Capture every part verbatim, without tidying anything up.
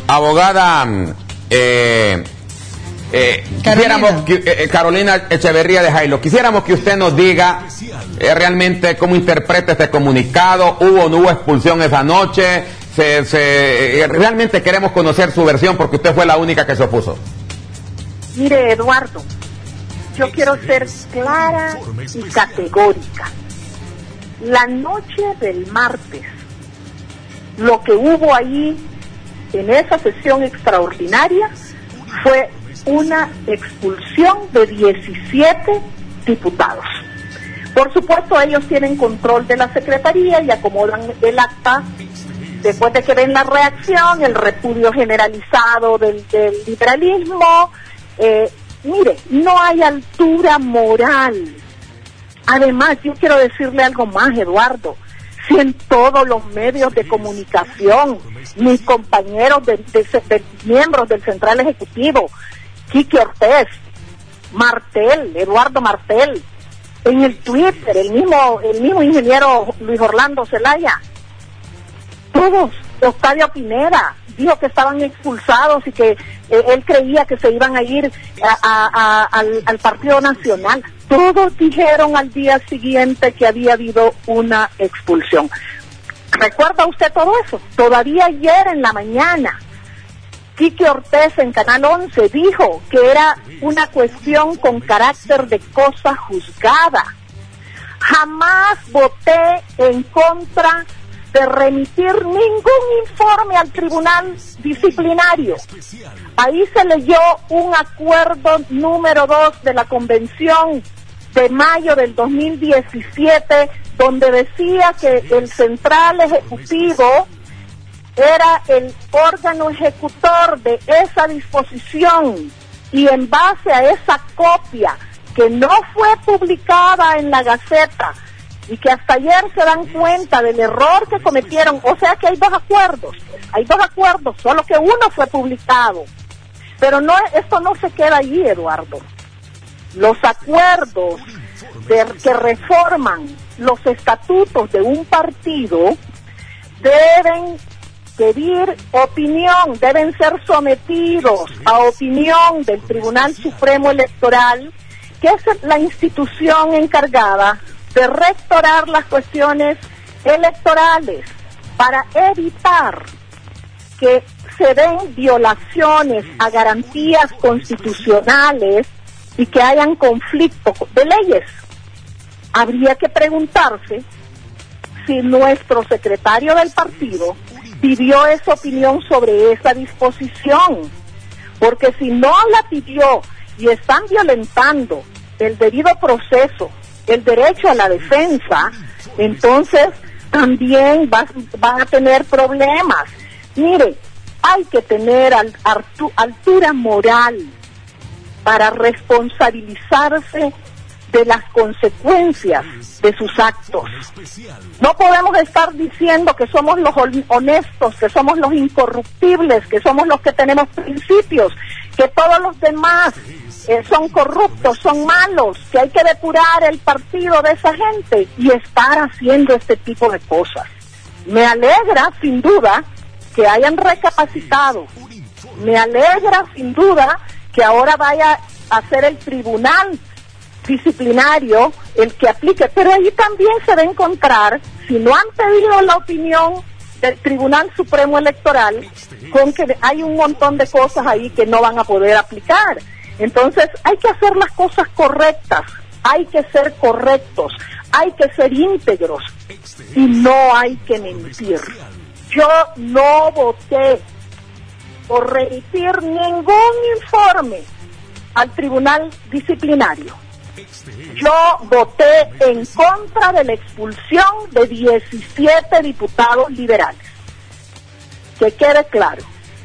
Abogada eh, eh, quisiéramos que, eh, Carolina Echeverría de Jailo, quisiéramos que usted nos diga eh, realmente cómo interpreta este comunicado. ¿Hubo o no hubo expulsión esa noche? Se, se, eh, realmente queremos conocer su versión porque usted fue la única que se opuso. Mire, Eduardo, yo quiero ser clara y categórica. La noche del martes, lo que hubo ahí en esa sesión extraordinaria fue una expulsión de diecisiete diputados. Por supuesto, ellos tienen control de la secretaría y acomodan el acta después de que ven la reacción, el repudio generalizado del, del liberalismo. Eh, mire, no hay altura moral. Además, yo quiero decirle algo más, Eduardo. Si en todos los medios de comunicación, mis compañeros de, de, de miembros del Central Ejecutivo, Quique Ortiz, Martel, Eduardo Martel, en el Twitter, el mismo, el mismo ingeniero Luis Orlando Zelaya, todos, Octavio Pineda, dijo que estaban expulsados y que eh, él creía que se iban a ir a, a, a, al, al Partido Nacional. Todos dijeron al día siguiente que había habido una expulsión. ¿Recuerda usted todo eso? Todavía ayer en la mañana, Quique Ortiz en Canal once dijo que era una cuestión con carácter de cosa juzgada. Jamás voté en contra de remitir ningún informe al tribunal disciplinario. Ahí se leyó un acuerdo número dos de la convención de mayo del dos mil diecisiete, donde decía que el Central Ejecutivo era el órgano ejecutor de esa disposición, y en base a esa copia que no fue publicada en la Gaceta y que hasta ayer se dan cuenta del error que cometieron, o sea que hay dos acuerdos, hay dos acuerdos, solo que uno fue publicado. Pero no, esto no se queda allí, Eduardo. Los acuerdos de, que reforman los estatutos de un partido deben pedir opinión, deben ser sometidos a opinión del Tribunal Supremo Electoral, que es la institución encargada de rectorar las cuestiones electorales para evitar que se den violaciones a garantías constitucionales y que hayan conflictos de leyes. Habría que preguntarse si nuestro secretario del partido pidió esa opinión sobre esa disposición, porque si no la pidió y están violentando el debido proceso, el derecho a la defensa, entonces también va, van a tener problemas. Mire, hay que tener altura moral para responsabilizarse de las consecuencias de sus actos. No podemos estar diciendo que somos los honestos, que somos los incorruptibles, que somos los que tenemos principios, que todos los demás eh, son corruptos, son malos, que hay que depurar el partido de esa gente y estar haciendo este tipo de cosas. Me alegra, sin duda, que hayan recapacitado. Me alegra, sin duda, que ahora vaya a ser el tribunal disciplinario el que aplique, pero ahí también se va a encontrar, si no han pedido la opinión del Tribunal Supremo Electoral, con que hay un montón de cosas ahí que no van a poder aplicar. Entonces hay que hacer las cosas correctas, hay que ser correctos, hay que ser íntegros y no hay que mentir. Yo no voté por remitir ningún informe al Tribunal Disciplinario. Yo voté en contra de la expulsión de diecisiete diputados liberales. Que quede claro.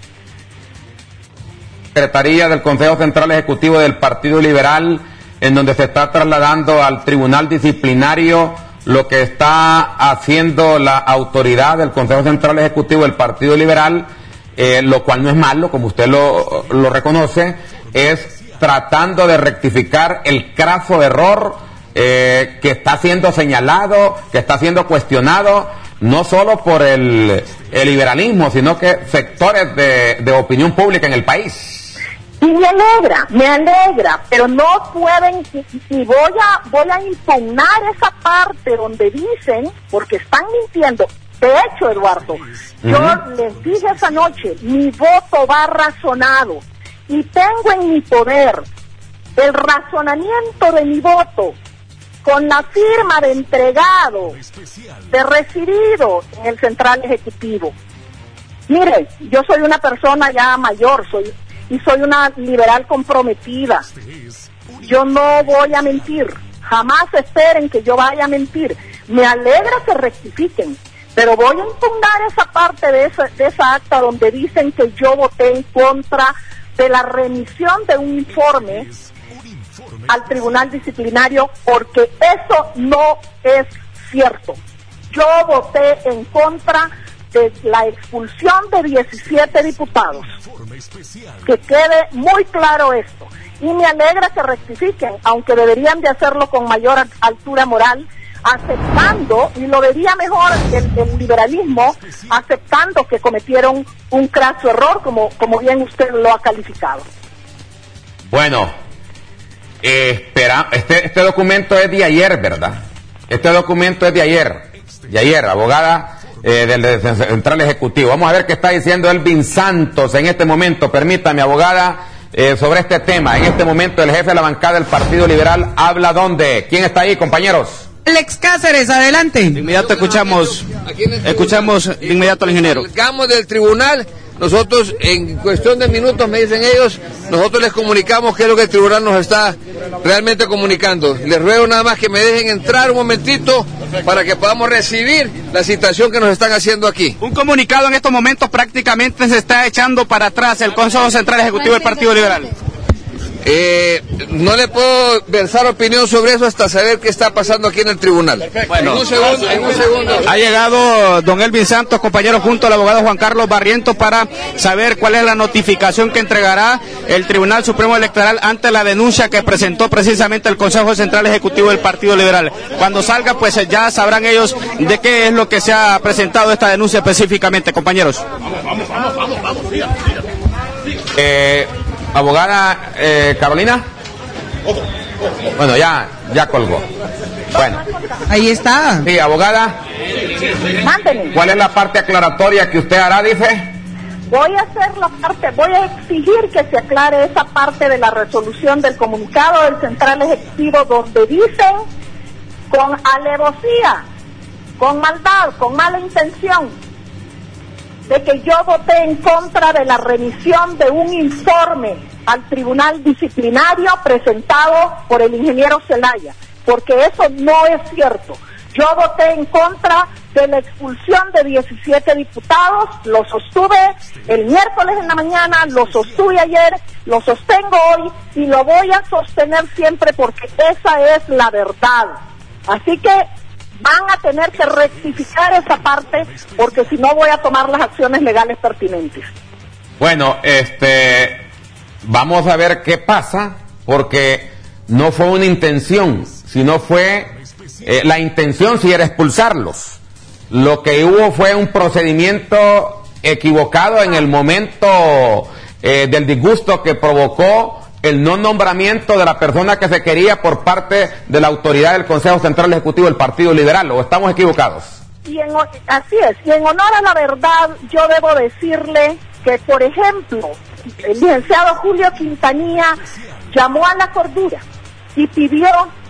Secretaría del Consejo Central Ejecutivo del Partido Liberal, en donde se está trasladando al Tribunal Disciplinario lo que está haciendo la autoridad del Consejo Central Ejecutivo del Partido Liberal, eh, lo cual no es malo, como usted lo, lo reconoce, es tratando de rectificar el craso error eh, que está siendo señalado, que está siendo cuestionado no solo por el, el liberalismo, sino que sectores de, de opinión pública en el país. Y me alegra, me alegra, pero no pueden, y voy a, voy a impugnar esa parte donde dicen, porque están mintiendo. De hecho, Eduardo, uh-huh. yo les dije esa noche, mi voto va razonado, y tengo en mi poder el razonamiento de mi voto, con la firma de entregado, de recibido en el Central Ejecutivo. Mire, yo soy una persona ya mayor, soy y soy una liberal comprometida. Yo no voy a mentir, jamás esperen que yo vaya a mentir. Me alegra que rectifiquen, pero voy a impugnar esa parte de esa, de esa acta donde dicen que yo voté en contra de la remisión de un informe al Tribunal Disciplinario, porque eso no es cierto. Yo voté en contra de la expulsión de diecisiete diputados. Que quede muy claro esto. Y me alegra que rectifiquen, aunque deberían de hacerlo con mayor altura moral, aceptando, y lo vería mejor el, el liberalismo, aceptando que cometieron un craso error, como, como bien usted lo ha calificado. Bueno, eh, espera, este, este documento es de ayer, ¿verdad? Este documento es de ayer, de ayer, abogada eh, del, del Central Ejecutivo. Vamos a ver qué está diciendo Elvin Santos en este momento. Permítame, abogada, eh, sobre este tema. En este momento el jefe de la bancada del Partido Liberal habla ¿dónde? ¿Quién está ahí, compañeros? Alex Cáceres, adelante. De inmediato escuchamos, escuchamos de inmediato al ingeniero. Salgamos del tribunal, nosotros en cuestión de minutos, me dicen ellos, nosotros les comunicamos qué es lo que el tribunal nos está realmente comunicando. Les ruego nada más que me dejen entrar un momentito para que podamos recibir la citación que nos están haciendo aquí. Un comunicado en estos momentos prácticamente se está echando para atrás el Consejo Central Ejecutivo del Partido Liberal. Eh, no le puedo versar opinión sobre eso hasta saber qué está pasando aquí en el tribunal. Bueno, en un segundo, en un segundo. Ha llegado don Elvin Santos, compañero, junto al abogado Juan Carlos Barrientos, para saber cuál es la notificación que entregará el Tribunal Supremo Electoral ante la denuncia que presentó precisamente el Consejo Central Ejecutivo del Partido Liberal. Cuando salga, pues ya sabrán ellos de qué es lo que se ha presentado esta denuncia específicamente, compañeros. Vamos, vamos, vamos, vamos, vamos, tira, tira. Eh... Abogada eh, Carolina. Bueno, ya, ya colgó. Bueno. Ahí está. Sí, abogada. Mándeme. ¿Cuál es la parte aclaratoria que usted hará, dice? Voy a hacer la parte, voy a exigir que se aclare esa parte de la resolución del comunicado del Central Ejecutivo donde dicen con alevosía, con maldad, con mala intención, de que yo voté en contra de la remisión de un informe al Tribunal Disciplinario presentado por el ingeniero Zelaya, porque eso no es cierto. Yo voté en contra de la expulsión de diecisiete diputados, lo sostuve el miércoles en la mañana, lo sostuve ayer, lo sostengo hoy y lo voy a sostener siempre porque esa es la verdad. Así que van a tener que rectificar esa parte porque si no voy a tomar las acciones legales pertinentes. Bueno, este, vamos a ver qué pasa, porque no fue una intención, sino fue, eh, la intención sí era expulsarlos. Lo que hubo fue un procedimiento equivocado en el momento eh, del disgusto que provocó el no nombramiento de la persona que se quería por parte de la autoridad del Consejo Central Ejecutivo del Partido Liberal. ¿O estamos equivocados? Y en, así es, y en honor a la verdad, yo debo decirle que, por ejemplo, el licenciado Julio Quintanilla llamó a la cordura y pidió,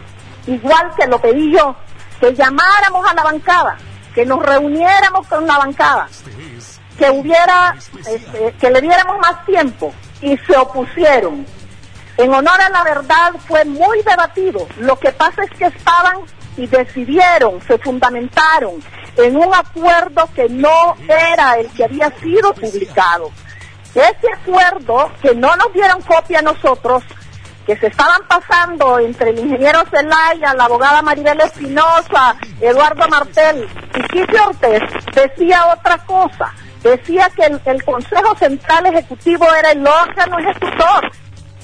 igual que lo pedí yo, que llamáramos a la bancada, que nos reuniéramos con la bancada, que hubiera, este, que le diéramos más tiempo, y se opusieron. En honor a la verdad fue muy debatido. Lo que pasa es que estaban y decidieron, se fundamentaron en un acuerdo que no era el que había sido publicado. Ese acuerdo, que no nos dieron copia a nosotros, que se estaban pasando entre el ingeniero Zelaya, la abogada Maribel Espinosa, Eduardo Martel y Quique Ortiz, decía otra cosa. Decía que el, el Consejo Central Ejecutivo era el órgano ejecutor.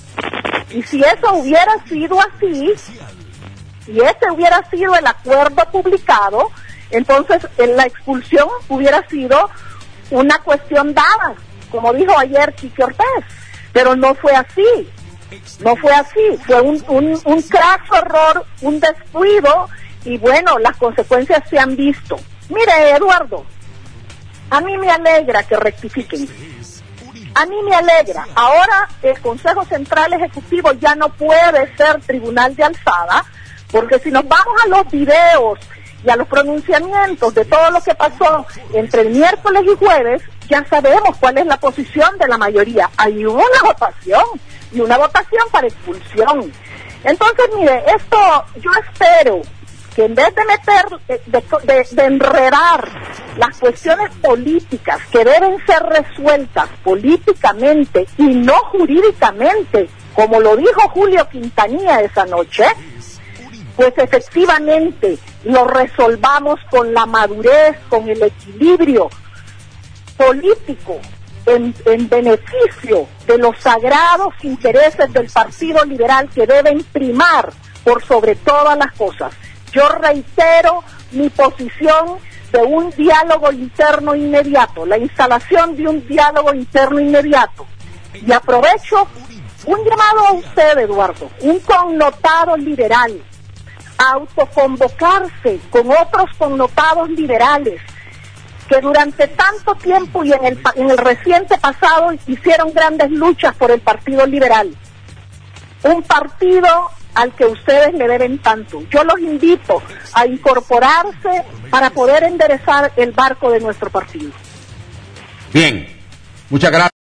Y si eso hubiera sido así, y ese hubiera sido el acuerdo publicado, Entonces, en la expulsión hubiera sido una cuestión dada, como dijo ayer Quique Ortiz, pero no fue así, no fue así, fue un, un, un craso error, un descuido, y bueno, las consecuencias se han visto. Mire, Eduardo, a mí me alegra que rectifiquen, a mí me alegra, ahora el Consejo Central Ejecutivo ya no puede ser tribunal de alzada, porque si nos vamos a los videos y a los pronunciamientos de todo lo que pasó entre el miércoles y jueves, ya sabemos cuál es la posición de la mayoría. Hay una votación, y una votación para expulsión. Entonces, mire, esto yo espero que en vez de meter, de, de, de enredar las cuestiones políticas que deben ser resueltas políticamente y no jurídicamente, como lo dijo Julio Quintanilla esa noche, pues efectivamente lo resolvamos con la madurez, con el equilibrio político, en, en beneficio de los sagrados intereses del Partido Liberal que deben primar por sobre todas las cosas. Yo reitero mi posición de un diálogo interno inmediato, la instalación de un diálogo interno inmediato. Y aprovecho un llamado a usted, Eduardo, un connotado liberal, a autoconvocarse con otros connotados liberales que durante tanto tiempo y en el, en el reciente pasado hicieron grandes luchas por el Partido Liberal, un partido al que ustedes le deben tanto. Yo los invito a incorporarse para poder enderezar el barco de nuestro partido. Bien, muchas gracias.